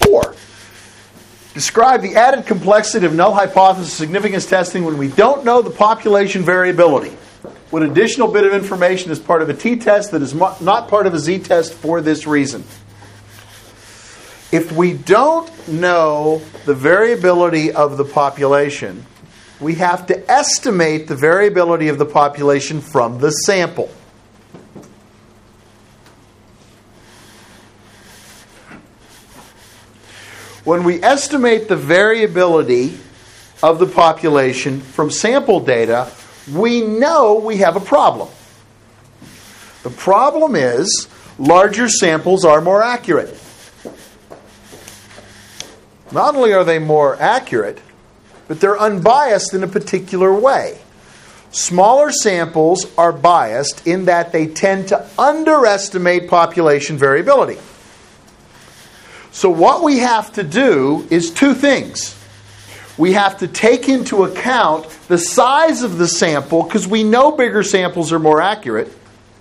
4. Describe the added complexity of null hypothesis significance testing when we don't know the population variability. What additional bit of information is part of a t-test that is not part of a z-test for this reason? If we don't know the variability of the population, we have to estimate the variability of the population from the sample. When we estimate the variability of the population from sample data, we know we have a problem. The problem is larger samples are more accurate. Not only are they more accurate, but they're unbiased in a particular way. Smaller samples are biased in that they tend to underestimate population variability. So what we have to do is two things. We have to take into account the size of the sample, because we know bigger samples are more accurate.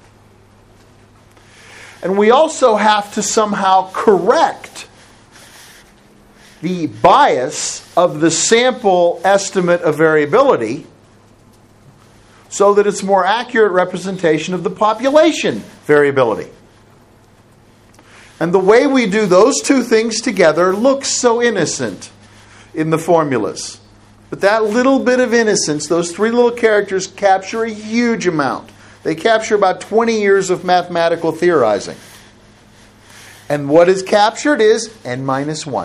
And we also have to somehow correct the bias of the sample estimate of variability so that it's a more accurate representation of the population variability. And the way we do those two things together looks so innocent in the formulas. But that little bit of innocence, those three little characters, capture a huge amount. They capture about 20 years of mathematical theorizing. And what is captured is n-1.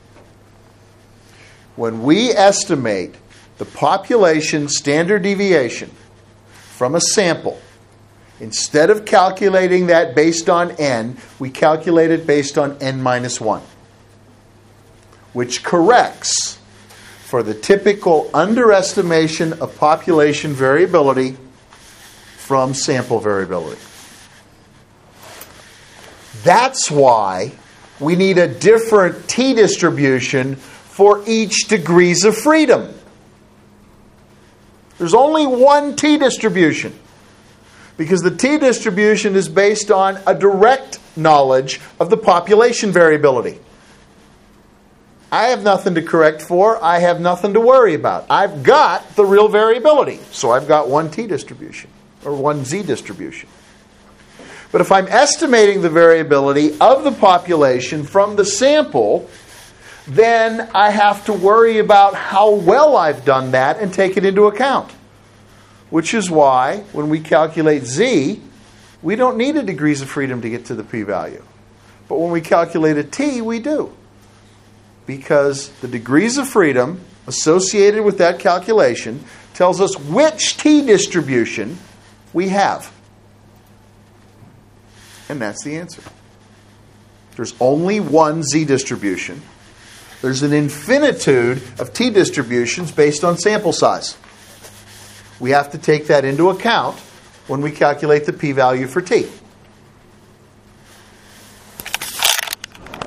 When we estimate the population standard deviation from a sample, instead of calculating that based on n, we calculate it based on n-1, which corrects for the typical underestimation of population variability from sample variability. That's why we need a different t-distribution for each degrees of freedom. There's only one t-distribution, because the t-distribution is based on a direct knowledge of the population variability. I have nothing to correct for. I have nothing to worry about. I've got the real variability. So I've got one t-distribution, or one z-distribution. But if I'm estimating the variability of the population from the sample, then I have to worry about how well I've done that and take it into account. Which is why, when we calculate z, we don't need a degrees of freedom to get to the p-value. But when we calculate a t, we do. Because the degrees of freedom associated with that calculation tells us which t-distribution we have. And that's the answer. There's only one z-distribution. There's an infinitude of t-distributions based on sample size. We have to take that into account when we calculate the p-value for t.